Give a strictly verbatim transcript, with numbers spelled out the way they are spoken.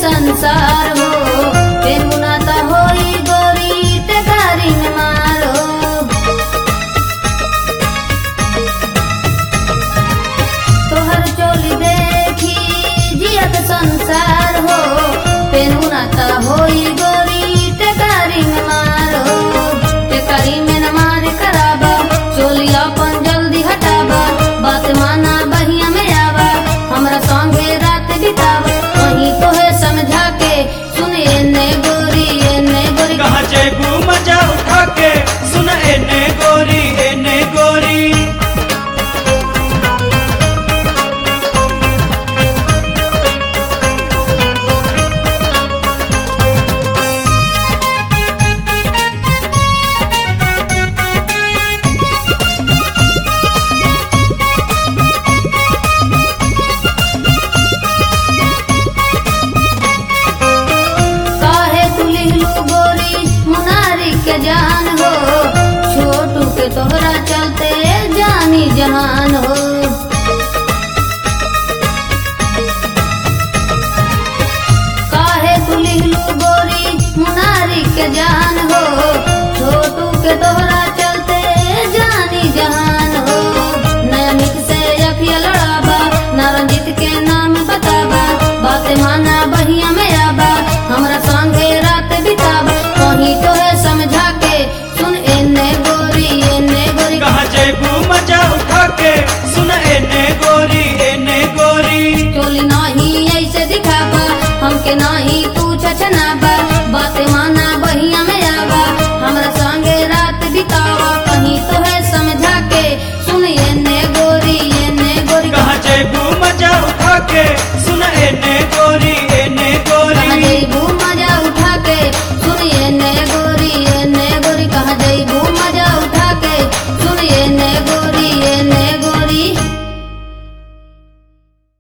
संसार हो केहू नाता होई गोरी टेकारी में मारो। तोहर चोली देखी जियत संसार हो केहू नाता होई गोरी टेकारी में मारो। टेकारी में न मार कराबा चोली अपन जल्दी हटाबा बात माना बहिया में आवा हमरा संगे रात बितावा वही तो है समझा के सुनिए ने गोरी एने गोरी कहाँ जेबू मजा उठा के सुन एने गोरी एने गोरी। काहे तू लिहलू गोरी मुनारी के जान हो छोटू के तोहरा चलते जानी जहान हो। काहे तू लिहलू गोरी मुनारी के जान हो छोटू के तोहरा चलते जानी जहान